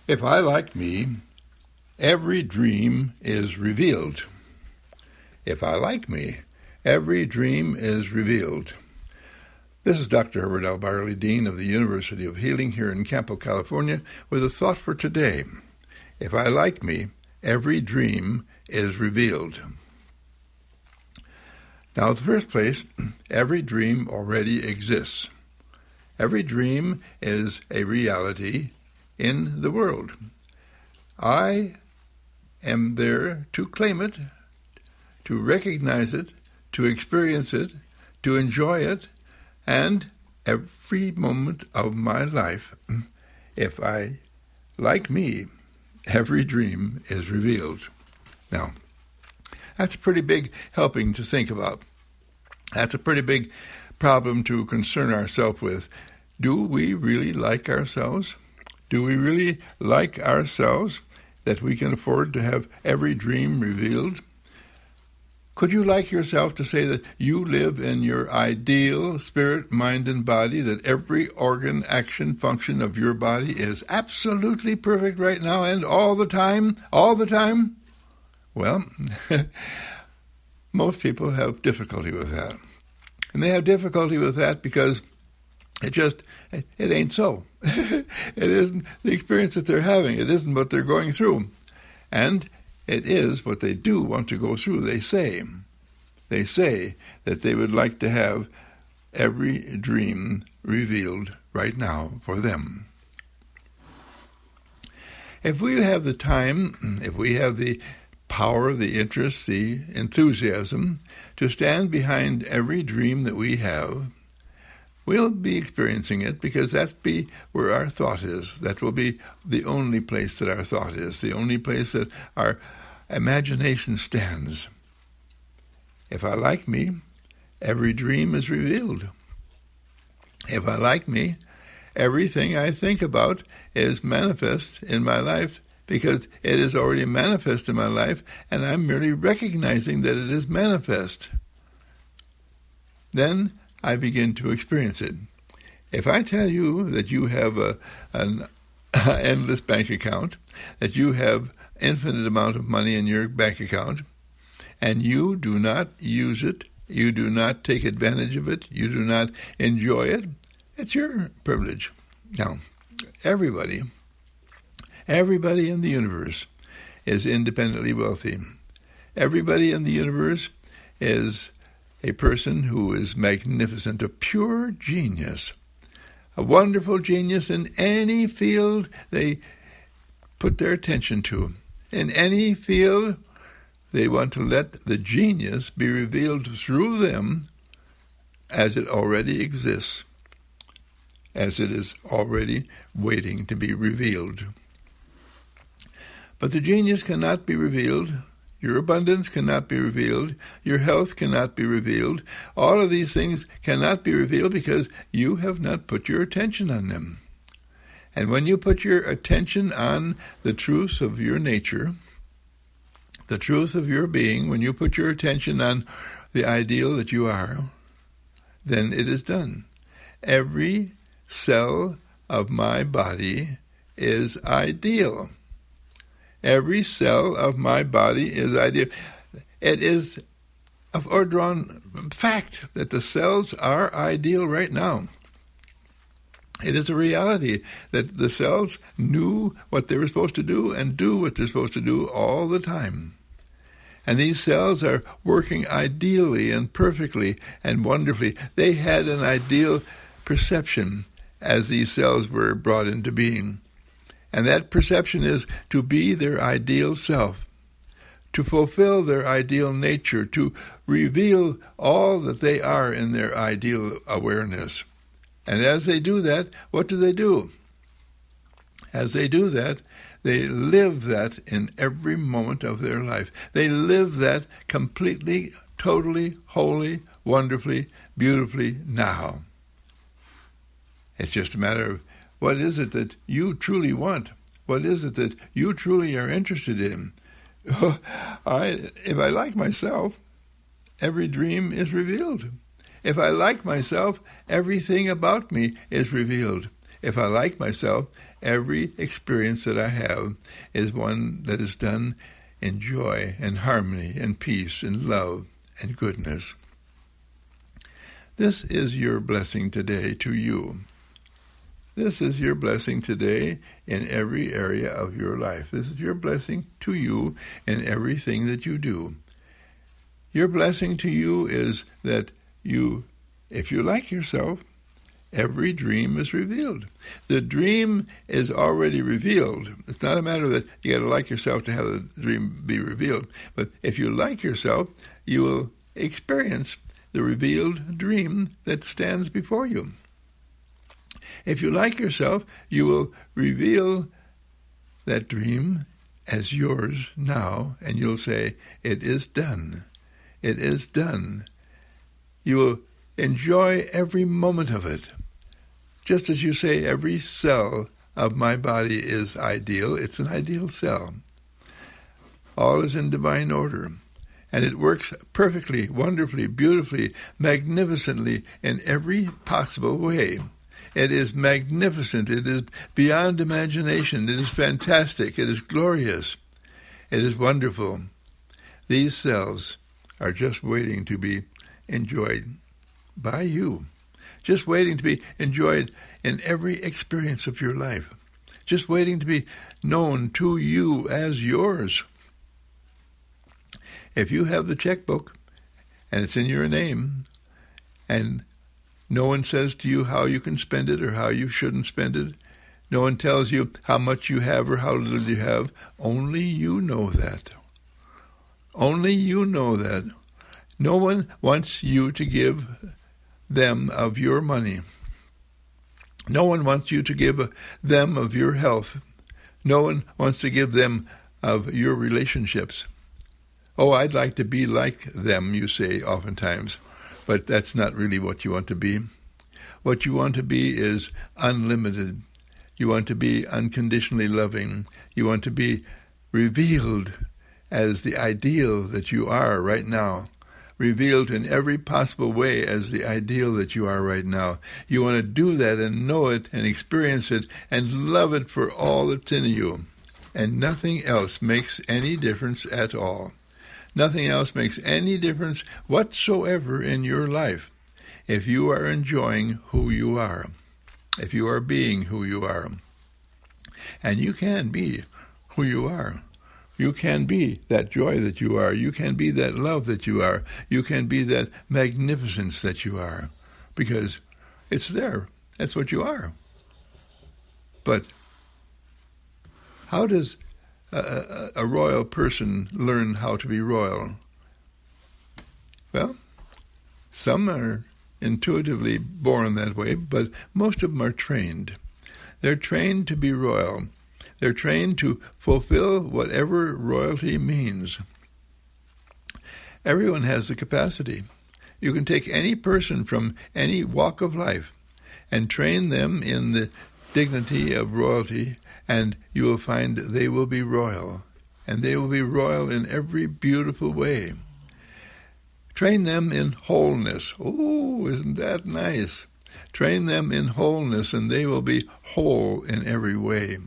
If I like me, every dream is revealed. If I like me, every dream is revealed. This is Dr. Herbert L. Barley, Dean of the University of Healing here in Campo, California, with a thought for today. If I like me, every dream is revealed. Now, in the first place, every dream already exists. Every dream is a reality in the world. I am there to claim it, to recognize it, to experience it, to enjoy it, and every moment of my life, if I like me, every dream is revealed. Now, that's a pretty big helping to think about. That's a pretty big problem to concern ourselves with. Do we really like ourselves? Do we really like ourselves that we can afford to have every dream revealed? Could you like yourself to say that you live in your ideal spirit, mind, and body, that every organ, action, function of your body is absolutely perfect right now and all the time? All the time? Well, most people have difficulty with that. And they have difficulty with that because it ain't so. It isn't the experience that they're having. It isn't what they're going through. And it is what they do want to go through. They say that they would like to have every dream revealed right now for them. If we have the time, if we have the power, the interest, the enthusiasm to stand behind every dream that we have, we'll be experiencing it because that's be where our thought is. That will be the only place that our thought is, the only place that our imagination stands. If I like me, every dream is revealed. If I like me, everything I think about is manifest in my life because it is already manifest in my life and I'm merely recognizing that it is manifest. Then I begin to experience it. If I tell you that you have an endless bank account, that you have infinite amount of money in your bank account, and you do not use it, you do not take advantage of it, you do not enjoy it, it's your privilege. Now, everybody in the universe is independently wealthy. Everybody in the universe is a person who is magnificent, a pure genius, a wonderful genius in any field they put their attention to. In any field, they want to let the genius be revealed through them as it already exists, as it is already waiting to be revealed. But the genius cannot be revealed. Your abundance cannot be revealed. Your health cannot be revealed. All of these things cannot be revealed because you have not put your attention on them. And when you put your attention on the truth of your nature, the truth of your being, when you put your attention on the ideal that you are, then it is done. Every cell of my body is ideal. Every cell of my body is ideal. It is a foredrawn fact that the cells are ideal right now. It is a reality that the cells knew what they were supposed to do and do what they're supposed to do all the time. And these cells are working ideally and perfectly and wonderfully. They had an ideal perception as these cells were brought into being. And that perception is to be their ideal self, to fulfill their ideal nature, to reveal all that they are in their ideal awareness. And as they do that, what do? As they do that, they live that in every moment of their life. They live that completely, totally, wholly, wonderfully, beautifully now. It's just a matter of what is it that you truly want? What is it that you truly are interested in? If I like myself, every dream is revealed. If I like myself, everything about me is revealed. If I like myself, every experience that I have is one that is done in joy and harmony and peace and love and goodness. This is your blessing today to you. This is your blessing today in every area of your life. This is your blessing to you in everything that you do. Your blessing to you is that if you like yourself, every dream is revealed. The dream is already revealed. It's not a matter that you got to like yourself to have the dream be revealed. But if you like yourself, you will experience the revealed dream that stands before you. If you like yourself, you will reveal that dream as yours now, and you'll say, "It is done. It is done." You will enjoy every moment of it. Just as you say, every cell of my body is ideal, it's an ideal cell. All is in divine order, and it works perfectly, wonderfully, beautifully, magnificently in every possible way. It is magnificent. It is beyond imagination. It is fantastic. It is glorious. It is wonderful. These cells are just waiting to be enjoyed by you, just waiting to be enjoyed in every experience of your life, just waiting to be known to you as yours. If you have the checkbook and it's in your name, and no one says to you how you can spend it or how you shouldn't spend it, no one tells you how much you have or how little you have, only you know that. Only you know that. No one wants you to give them of your money. No one wants you to give them of your health. No one wants to give them of your relationships. "Oh, I'd like to be like them," you say oftentimes, but that's not really what you want to be. What you want to be is unlimited. You want to be unconditionally loving. You want to be revealed as the ideal that you are right now. Revealed in every possible way as the ideal that you are right now. You want to do that and know it and experience it and love it for all that's in you. And nothing else makes any difference at all. Nothing else makes any difference whatsoever in your life if you are enjoying who you are, if you are being who you are. And you can be who you are. You can be that joy that you are. You can be that love that you are. You can be that magnificence that you are, because it's there. That's what you are. But how does a royal person learn how to be royal? Well, some are intuitively born that way, but most of them are trained. They're trained to be royal. They're trained to fulfill whatever royalty means. Everyone has the capacity. You can take any person from any walk of life and train them in the dignity of royalty, and you will find they will be royal, and they will be royal in every beautiful way. Train them in wholeness. Oh, isn't that nice? Train them in wholeness, and they will be whole in every way.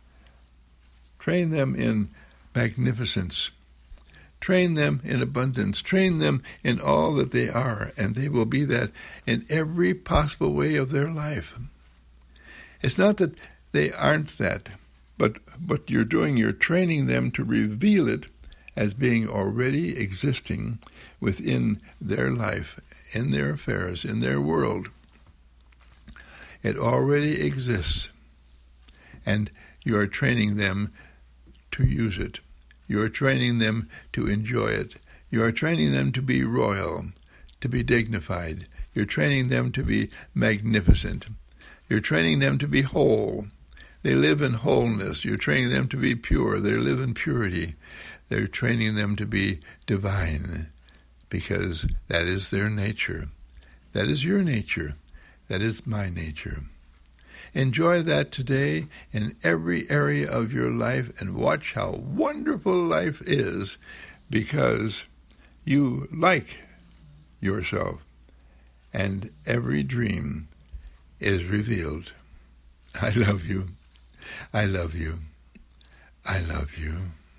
Train them in magnificence. Train them in abundance. Train them in all that they are, and they will be that in every possible way of their life. It's not that they aren't that, but what you're doing, you're training them to reveal it as being already existing within their life, in their affairs, in their world. It already exists, and you are training them to use it. You are training them to enjoy it. You are training them to be royal, to be dignified. You're training them to be magnificent. You're training them to be whole. They live in wholeness. You're training them to be pure. They live in purity. They're training them to be divine, because that is their nature. That is your nature. That is my nature. Enjoy that today in every area of your life, and watch how wonderful life is, because you like yourself, and every dream is revealed. I love you. I love you. I love you.